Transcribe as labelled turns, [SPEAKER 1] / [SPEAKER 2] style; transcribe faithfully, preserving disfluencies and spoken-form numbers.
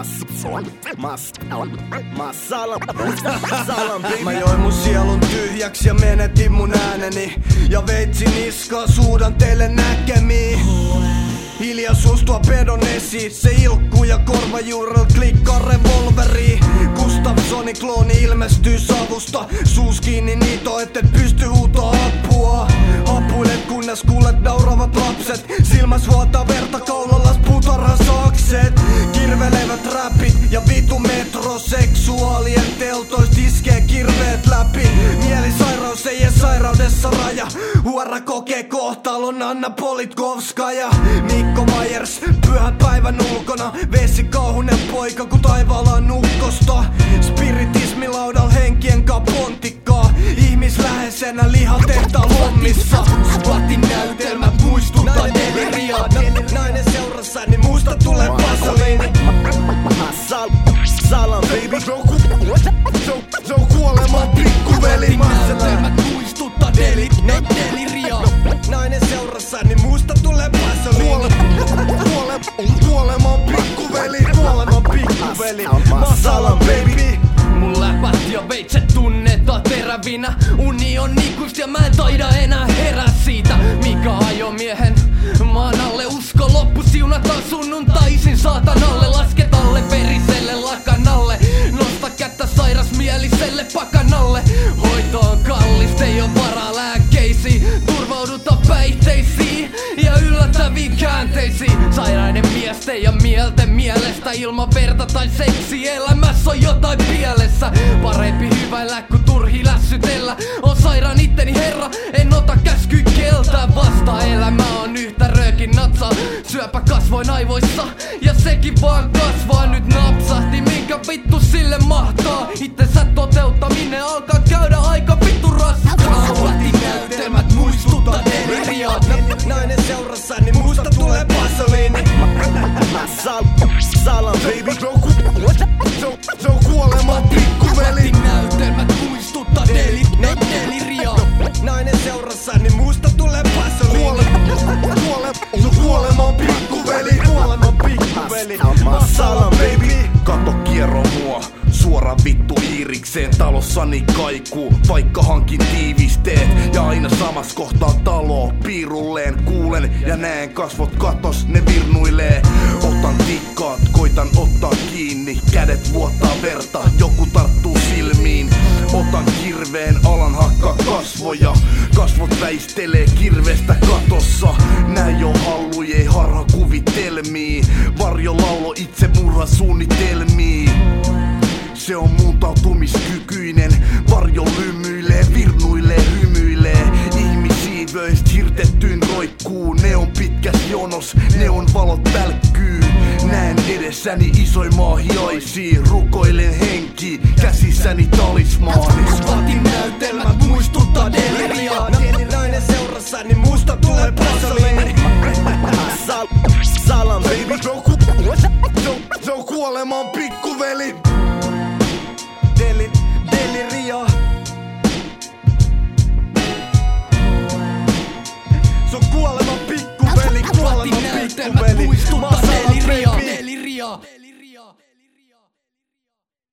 [SPEAKER 1] Mä join mun sielun tyhjäksi ja menetin mun ääneni. Ja veitsin niskaa, suudan teille näkemiin. Hiljaisuus tuo pedon esiin, se ilkkuu ja korvajuurella klikkaa revolveri. Gustafssonin klooni ilmestyy savusta, suus kiinni niito, ettet pysty huutaa apua. Hapuilet kunnes kuulet nauravat lapset, silmäs vuotaa verta kaulallas puutarhasakset. Kirvelevät räpit ja vitu metroseksuaalien teltoist iskee kirveet läpi. Mielisairaus ei ees sairaudessa raja, huora kokee kohtalon Anna Politkovskaja. Mikko Myers, pyhän päivän ulkona, Vessi kauhunen poika ku taivaalla on ukkosta. Spiritismilaudal henkien kaa pontikkaa, ihmisläheisenä lihatehtaan hommissa. Squatin näytelmät muistuttaa deliriaa. Nainen seurassani muista tulee pasaliini. Salam baby, se on kuoleman pikkuveli. Näytelmät muistuttaa deli, ne deliriaa. Nainen seurassani muista tulee pasaliini. Kuoleman pikkuveli, kuoleman pikkuveli. Salam baby.
[SPEAKER 2] Mun läpät ja veitset tunnetaan terävinä. Uni on ikuista ja mä en taida enää herää siitä. Mikä ajo miehen maan alle, usko loppu, siunataan sunnuntaisin saatanalle. Lasketalle veriselle lakanalle, nosta kättä sairasmieliselle pakanalle. Hoito on kallista, ei oo varaa lääkkeisiin. Turvauduta päihteisiin ja yllättäviin käänteisiin. Sairaiden miesten ja mielten mielestä, ilman verta tai seksi elämässä on jotain pielessä. Parempi hyväillä kuin turhi lässytellä. On sairaan itteni herra, en ota käsky keltään vasta. Elämä on yhtä röökin natsa, syöpä kasvoin aivoissa ja sekin vaan kasvaa. Nyt napsahti, minkä vittu sille mahtaa. Itsensä toteuttaminen alkaa käydä aika vittu raskaa. Squatin näytelmät muistuttaa deliriaa.
[SPEAKER 1] Nainen seurassani muista tulee pasoliini. Salam baby, se on kuoleman pikkuveli.
[SPEAKER 2] Näytelmät muistuttaa deli, ne deliriaa.
[SPEAKER 1] Nainen seurassani muista tulee pasoliini. Se on kuoleman pikkuveli, kuoleman pikkuveli. Salam baby.
[SPEAKER 3] Kato kierro mua, suora vittu iirikseen. Talossani kaikuu, vaikka hankin tiivisteet. Ja aina samas kohtaa talo, piirulleen kuulen ja näen kasvot katos, ne virnuilee. Otan tikkaat, koitan ottaa kiinni, kädet vuottaa verta, joku tarttuu silmiin. Otan kirveen, alan hakkaa kasvoja, kasvot väistelee kirvestä katossa. Näin jo hallujei harha kuvitelmii, varjo laulo itse murha suunnitelmii. Se on muuntautumiskykyinen, varjo lymyilee, virnuilee, hymyilee. Ihmisiivöistä hirtettyyn roikkuu, ne on pitkäs jonos, ne on valot välkkyy. Näen edessäni isoin maahiaisia, rukoilen henki, käsissäni talismaani.
[SPEAKER 2] Squatin näytelmät